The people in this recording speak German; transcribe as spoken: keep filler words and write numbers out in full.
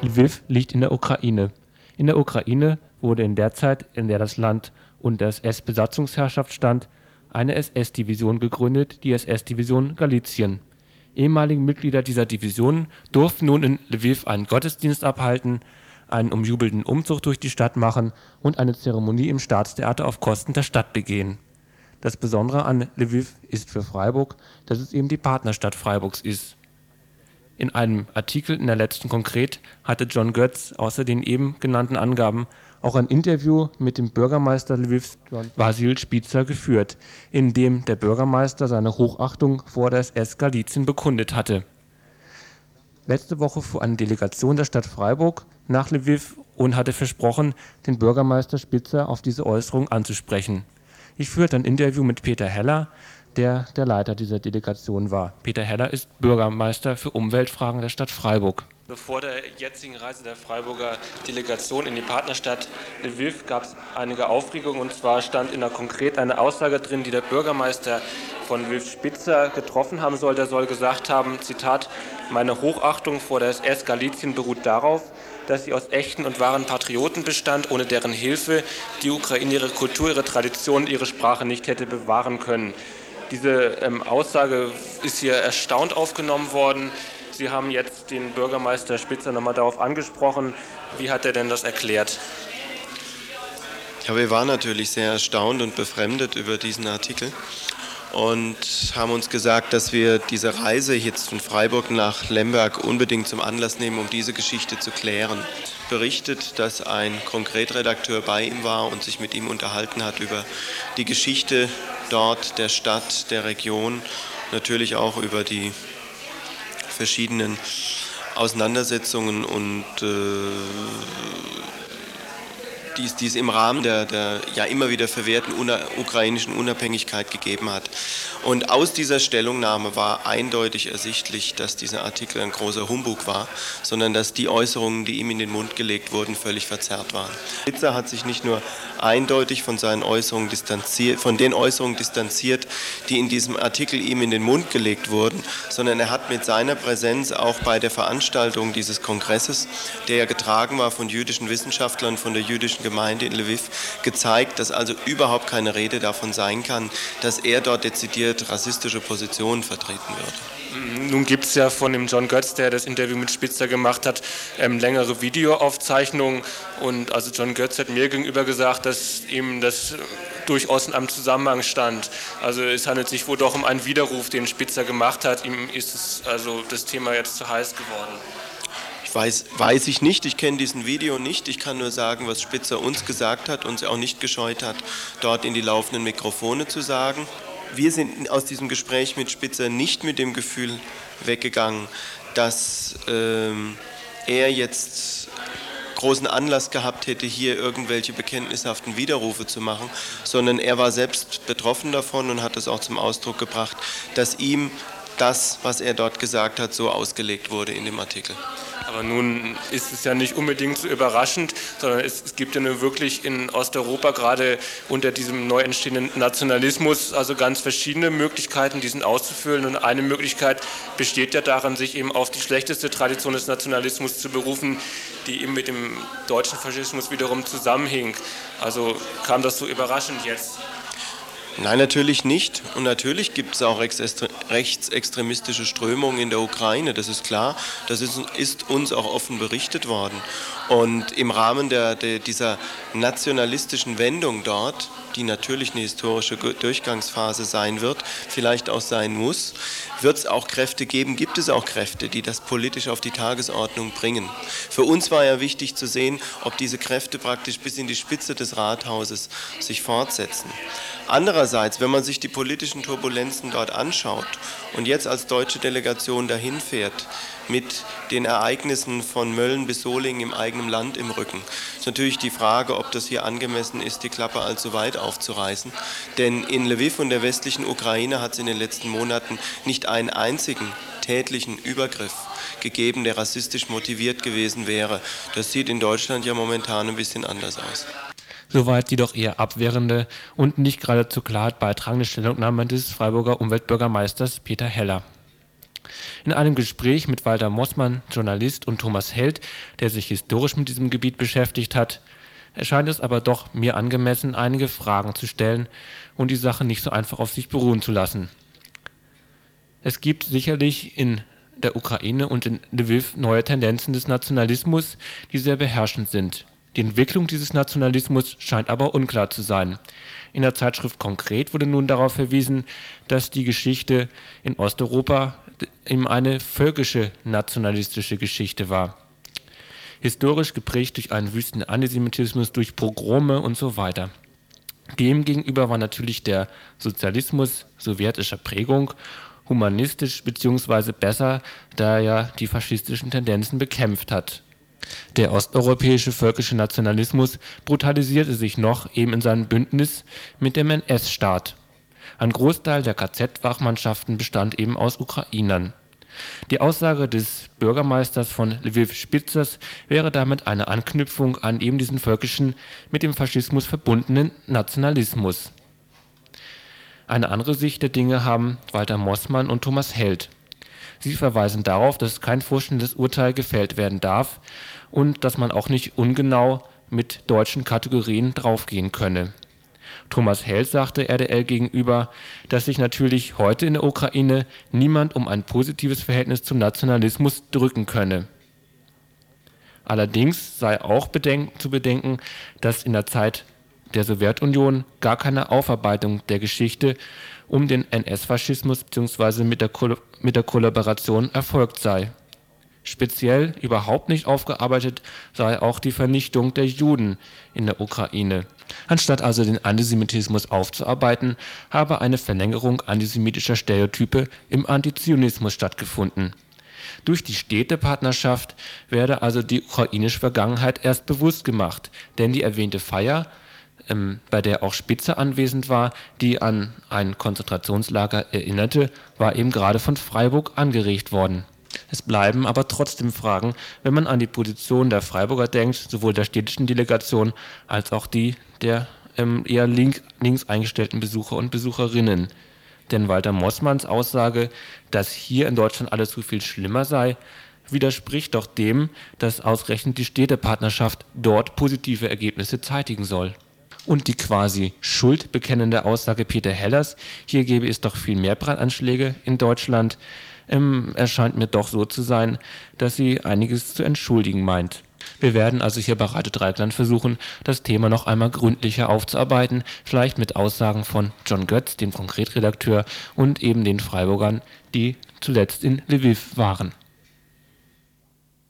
Lwiw liegt in der Ukraine. In der Ukraine wurde in der Zeit, in der das Land unter S S-Besatzungsherrschaft stand, eine S S-Division gegründet, die S S-Division Galizien. Ehemalige Mitglieder dieser Division durften nun in Lwiw einen Gottesdienst abhalten, einen umjubelten Umzug durch die Stadt machen und eine Zeremonie im Staatstheater auf Kosten der Stadt begehen. Das Besondere an Lwiw ist für Freiburg, dass es eben die Partnerstadt Freiburgs ist. In einem Artikel in der Letzten Konkret hatte John Götz außer den eben genannten Angaben auch ein Interview mit dem Bürgermeister Lwiws, Wasyl Spitzer, geführt, in dem der Bürgermeister seine Hochachtung vor der S S Galizien bekundet hatte. Letzte Woche fuhr eine Delegation der Stadt Freiburg nach Lwiw und hatte versprochen, den Bürgermeister Spitzer auf diese Äußerung anzusprechen. Ich führte ein Interview mit Peter Heller, der der Leiter dieser Delegation war. Peter Heller ist Bürgermeister für Umweltfragen der Stadt Freiburg. Vor der jetzigen Reise der Freiburger Delegation in die Partnerstadt Lwiw gab es einige Aufregung, und zwar stand in der Konkret eine Aussage drin, die der Bürgermeister von Lwiw Spitzer getroffen haben soll. Der soll gesagt haben, Zitat, meine Hochachtung vor der S S Galizien beruht darauf, dass sie aus echten und wahren Patrioten bestand, ohne deren Hilfe die Ukraine ihre Kultur, ihre Tradition, ihre Sprache nicht hätte bewahren können. Diese ähm, Aussage ist hier erstaunt aufgenommen worden. Sie haben jetzt den Bürgermeister Spitzer nochmal darauf angesprochen. Wie hat er denn das erklärt? Ja, wir waren natürlich sehr erstaunt und befremdet über diesen Artikel und haben uns gesagt, dass wir diese Reise jetzt von Freiburg nach Lemberg unbedingt zum Anlass nehmen, um diese Geschichte zu klären. Berichtet, dass ein Konkretredakteur bei ihm war und sich mit ihm unterhalten hat über die Geschichte dort, der Stadt, der Region, natürlich auch über die verschiedenen Auseinandersetzungen und äh, die, die es im Rahmen der, der ja immer wieder verwehrten una, ukrainischen Unabhängigkeit gegeben hat. Und aus dieser Stellungnahme war eindeutig ersichtlich, dass dieser Artikel ein großer Humbug war, sondern dass die Äußerungen, die ihm in den Mund gelegt wurden, völlig verzerrt waren. Spitzer hat sich nicht nur eindeutig von seinen Äußerungen distanziert, von den Äußerungen distanziert, die in diesem Artikel ihm in den Mund gelegt wurden, sondern er hat mit seiner Präsenz auch bei der Veranstaltung dieses Kongresses, der ja getragen war von jüdischen Wissenschaftlern, von der jüdischen Gemeinde in Lwiw, gezeigt, dass also überhaupt keine Rede davon sein kann, dass er dort dezidiert rassistische Positionen vertreten würde. Nun gibt es ja von dem John Götz, der das Interview mit Spitzer gemacht hat, ähm, längere Videoaufzeichnungen, und also John Götz hat mir gegenüber gesagt, dass ihm das durchaus in einem Zusammenhang stand. Also es handelt sich wohl doch um einen Widerruf, den Spitzer gemacht hat. Ihm ist es also das Thema jetzt zu heiß geworden. Weiß, weiß ich nicht, ich kenne diesen Video nicht. Ich kann nur sagen, was Spitzer uns gesagt hat und sie auch nicht gescheut hat, dort in die laufenden Mikrofone zu sagen. Wir sind aus diesem Gespräch mit Spitzer nicht mit dem Gefühl weggegangen, dass ähm, er jetzt großen Anlass gehabt hätte, hier irgendwelche bekenntnishaften Widerrufe zu machen, sondern er war selbst betroffen davon und hat es auch zum Ausdruck gebracht, dass ihm das, was er dort gesagt hat, so ausgelegt wurde in dem Artikel. Aber nun ist es ja nicht unbedingt so überraschend, sondern es, es gibt ja nun wirklich in Osteuropa gerade unter diesem neu entstehenden Nationalismus also ganz verschiedene Möglichkeiten, diesen auszufüllen. Und eine Möglichkeit besteht ja darin, sich eben auf die schlechteste Tradition des Nationalismus zu berufen, die eben mit dem deutschen Faschismus wiederum zusammenhing. Also kam das so überraschend jetzt? Nein, natürlich nicht. Und natürlich gibt es auch rechtsextremistische Strömungen in der Ukraine, das ist klar. Das ist, ist uns auch offen berichtet worden. Und im Rahmen der, der, dieser nationalistischen Wendung dort, die natürlich eine historische Durchgangsphase sein wird, vielleicht auch sein muss, wird es auch Kräfte geben, gibt es auch Kräfte, die das politisch auf die Tagesordnung bringen. Für uns war ja wichtig zu sehen, ob diese Kräfte praktisch bis in die Spitze des Rathauses sich fortsetzen. Andererseits, wenn man sich die politischen Turbulenzen dort anschaut und jetzt als deutsche Delegation dahin fährt, mit den Ereignissen von Mölln bis Solingen im eigenen Land im Rücken, ist natürlich die Frage, ob das hier angemessen ist, die Klappe allzu weit aufzureißen. Denn in Lwiw und der westlichen Ukraine hat es in den letzten Monaten nicht einen einzigen tätlichen Übergriff gegeben, der rassistisch motiviert gewesen wäre. Das sieht in Deutschland ja momentan ein bisschen anders aus. Soweit die doch eher abwehrende und nicht geradezu klar beitragende Stellungnahme des Freiburger Umweltbürgermeisters Peter Heller. In einem Gespräch mit Walter Mossmann, Journalist, und Thomas Held, der sich historisch mit diesem Gebiet beschäftigt hat, erscheint es aber doch mir angemessen, einige Fragen zu stellen und die Sache nicht so einfach auf sich beruhen zu lassen. Es gibt sicherlich in der Ukraine und in Lviv neue Tendenzen des Nationalismus, die sehr beherrschend sind. Die Entwicklung dieses Nationalismus scheint aber unklar zu sein. In der Zeitschrift Konkret wurde nun darauf verwiesen, dass die Geschichte in Osteuropa eben eine völkische nationalistische Geschichte war. Historisch geprägt durch einen wüsten Antisemitismus, durch Pogrome und so weiter. Dem gegenüber war natürlich der Sozialismus sowjetischer Prägung humanistisch bzw. besser, da er ja die faschistischen Tendenzen bekämpft hat. Der osteuropäische völkische Nationalismus brutalisierte sich noch eben in seinem Bündnis mit dem N S-Staat. Ein Großteil der K Z-Wachmannschaften bestand eben aus Ukrainern. Die Aussage des Bürgermeisters von Lviv Spitzers wäre damit eine Anknüpfung an eben diesen völkischen, mit dem Faschismus verbundenen Nationalismus. Eine andere Sicht der Dinge haben Walter Mossmann und Thomas Held. Sie verweisen darauf, dass kein vorschnelles Urteil gefällt werden darf und dass man auch nicht ungenau mit deutschen Kategorien draufgehen könne. Thomas Held sagte R D L gegenüber, dass sich natürlich heute in der Ukraine niemand um ein positives Verhältnis zum Nationalismus drücken könne. Allerdings sei auch bedenken, zu bedenken, dass in der Zeit der Sowjetunion gar keine Aufarbeitung der Geschichte um den N S-Faschismus bzw. mit der, Ko- mit der Kollaboration erfolgt sei. Speziell überhaupt nicht aufgearbeitet sei auch die Vernichtung der Juden in der Ukraine. Anstatt also den Antisemitismus aufzuarbeiten, habe eine Verlängerung antisemitischer Stereotype im Antizionismus stattgefunden. Durch die Städtepartnerschaft werde also die ukrainische Vergangenheit erst bewusst gemacht, denn die erwähnte Feier, ähm, bei der auch Spitzer anwesend war, die an ein Konzentrationslager erinnerte, war eben gerade von Freiburg angeregt worden. Es bleiben aber trotzdem Fragen, wenn man an die Position der Freiburger denkt, sowohl der städtischen Delegation als auch die der ähm, eher link, links eingestellten Besucher und Besucherinnen. Denn Walter Mossmanns Aussage, dass hier in Deutschland alles so viel schlimmer sei, widerspricht doch dem, dass ausgerechnet die Städtepartnerschaft dort positive Ergebnisse zeitigen soll. Und die quasi schuldbekennende Aussage Peter Hellers, hier gäbe es doch viel mehr Brandanschläge in Deutschland, ähm, erscheint mir doch so zu sein, dass sie einiges zu entschuldigen meint. Wir werden also hier bei Radio Dreieckland versuchen, das Thema noch einmal gründlicher aufzuarbeiten, vielleicht mit Aussagen von John Götz, dem Konkretredakteur, und eben den Freiburgern, die zuletzt in Lviv waren.